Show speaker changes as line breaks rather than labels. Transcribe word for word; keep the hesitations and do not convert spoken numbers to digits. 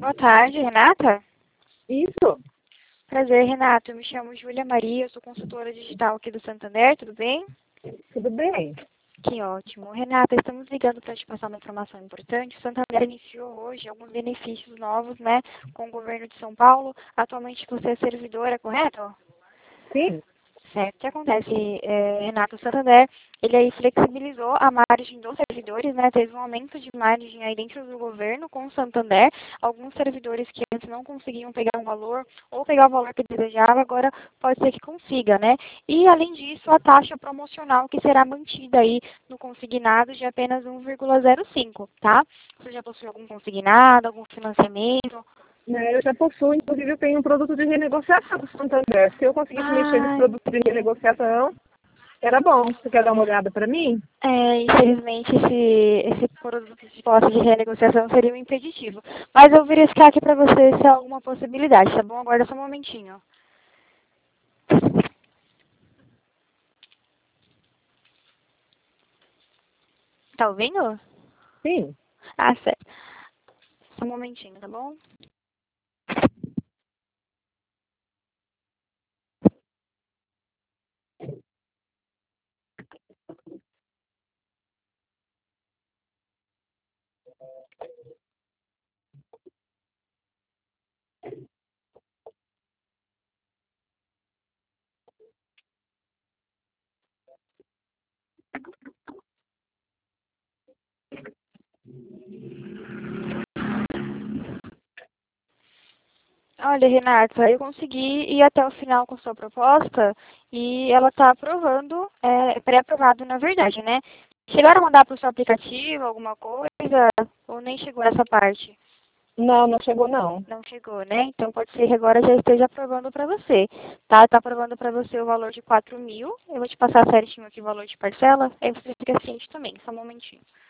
Boa tarde, Renata.
Isso,
Prazer, Renata. Eu me chamo Júlia Maria, eu sou consultora digital aqui do Santander, tudo bem?
tudo bem.
Que ótimo. Renata, estamos ligando para te passar uma informação importante. O Santander iniciou hoje alguns benefícios novos, né, com o governo de São Paulo. Atualmente você é servidora, correto?
Sim,
Certo. O que acontece, é, Renato, o Santander, ele aí flexibilizou a margem dos servidores, né? Teve um aumento de margem aí dentro do governo com o Santander. Alguns servidores que antes não conseguiam pegar um valor ou pegar o valor que desejava, agora pode ser que consiga, né? E, além disso, a taxa promocional que será mantida aí no consignado de apenas um vírgula zero cinco, tá? Você já possui algum consignado, algum financiamento?
né, eu já possuo, inclusive eu tenho um produto de renegociação do Santander. Se eu conseguisse mexer nesse
Ah,
produto de renegociação, era bom. Você quer dar uma olhada para mim?
É, infelizmente, esse, esse produto de posse de renegociação seria um impeditivo. Mas eu vou verificar aqui para você se há alguma possibilidade, tá bom? Aguarda só um momentinho. Tá ouvindo?
Sim.
Ah, certo. Só um momentinho, tá bom? Olha, Renata, eu consegui ir até o final com sua proposta e ela está aprovando, é, pré-aprovado na verdade, né? Chegaram a mandar para o seu aplicativo alguma coisa ou nem chegou essa parte?
Não, não chegou não.
Não chegou, né? Então pode ser que agora já esteja aprovando para você, tá? Tá aprovando para você o valor de quatro mil. Eu vou te passar certinho aqui o valor de parcela, aí você fica ciente também, só um momentinho.